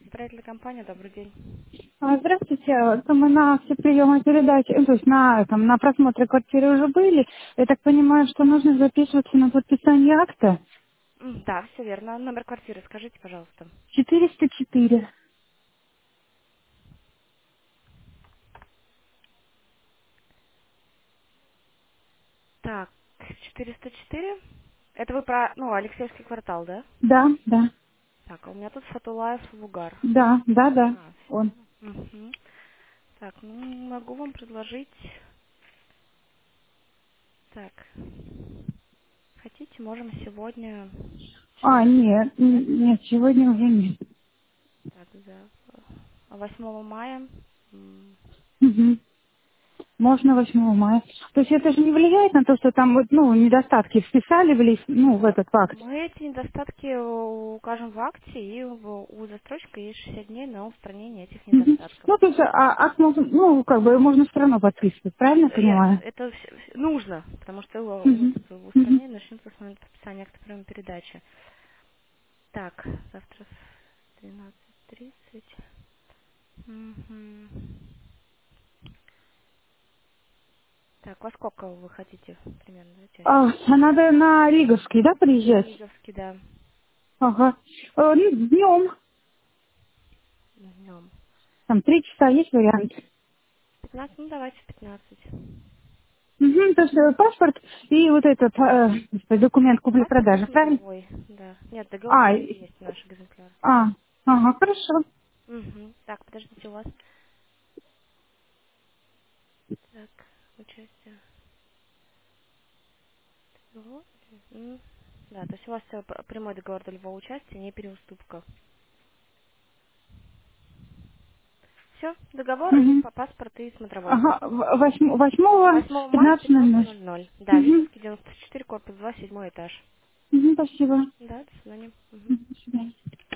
Строительная компания, добрый день. Здравствуйте. Мы на все приемы передачи, то есть на просмотре квартиры уже были. Я так понимаю, что нужно записываться на подписание акта. Да, все верно. Номер квартиры скажите, пожалуйста. 404. Так, 404. Это вы про, Алексеевский квартал, да? Да, да, Так, а у меня тут Фатулаев Лугар. да. Он. Все. Угу. Так, могу вам предложить... Так, хотите, можем сегодня... Сегодня Нет, нет? нет, сегодня уже нет. Так, 8 мая. Мгм. Можно 8 мая. То есть это же не влияет на то, что там вот, недостатки вписали в этот факт. Мы эти недостатки укажем в акте, и у застройщика есть 60 дней на устранение этих Мгм. недостатков. Ну, то есть, акт можно, можно все равно подписывать, правильно я понимаю? Это нужно, потому что Мгм. Мгм. устранение начнется с момента подписания акта приема передачи. Так, завтра в 12:30. Мгм. Так, во сколько вы хотите примерно, да, часик? Надо на Лиговский, да, приезжать? Лиговский, да, Ага. Днем. днем. Там 3 часа есть вариант. 15, давайте в 15. Угу, то есть паспорт и вот этот документ Паспорт и купли-продажи, правильно? смотровой, да. Нет, договор А, уже и- есть, наш экземпляр. а, ага, хорошо. Угу. Так, подождите, у вас... Так, участие. Договор? Да, то есть у вас прямой договор долевого участия, не переуступка. Все, договор и Угу. по паспорту и смотровой. Ага, 8 8 мая, 15:00. 15:00. Да, Угу. Лиговский, 94, корпус 2, 7 этаж. Угу, спасибо. Да, до свидания. Мгм. До свидания.